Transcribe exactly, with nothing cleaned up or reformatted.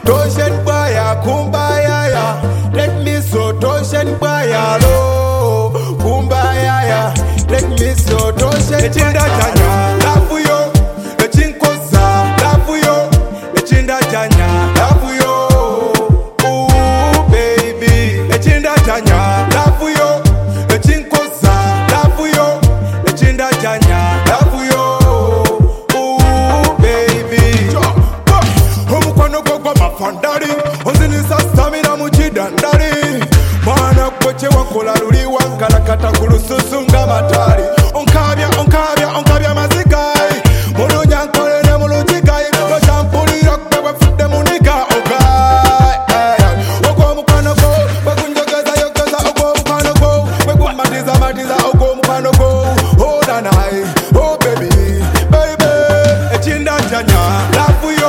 Toshen baya kumbaya ya. Let me so toshen baya lo. Kumbaya ya. Let me so toshen echinda chanya. Love yo. Echinkosa. Love yo. Echinda chanya. Love yo. Ooh baby. Echinda chanya. Love yo. Echinkosa. Love yo. Echinda chanya. Love yo. Ooh baby. Omukwano gwo gw'amafandali. Onzinisa stamina mu kidandali. Mwana kweche wakola luli wankalakata ku lususu nga matali. Onkabya onkabya onkabya mazigayi. Mulunja nkolere mu lujigayi. Lwekyampulira kwe bwefudde mu niga ogayi. Ogw'omukwano gwo bwegunjogeza yogeza ogw'omukwano gwo bwegumatiza matiza ogw'omukwano gwo. Oh nanai, oh baby, baby. Echinda chanya, love yo.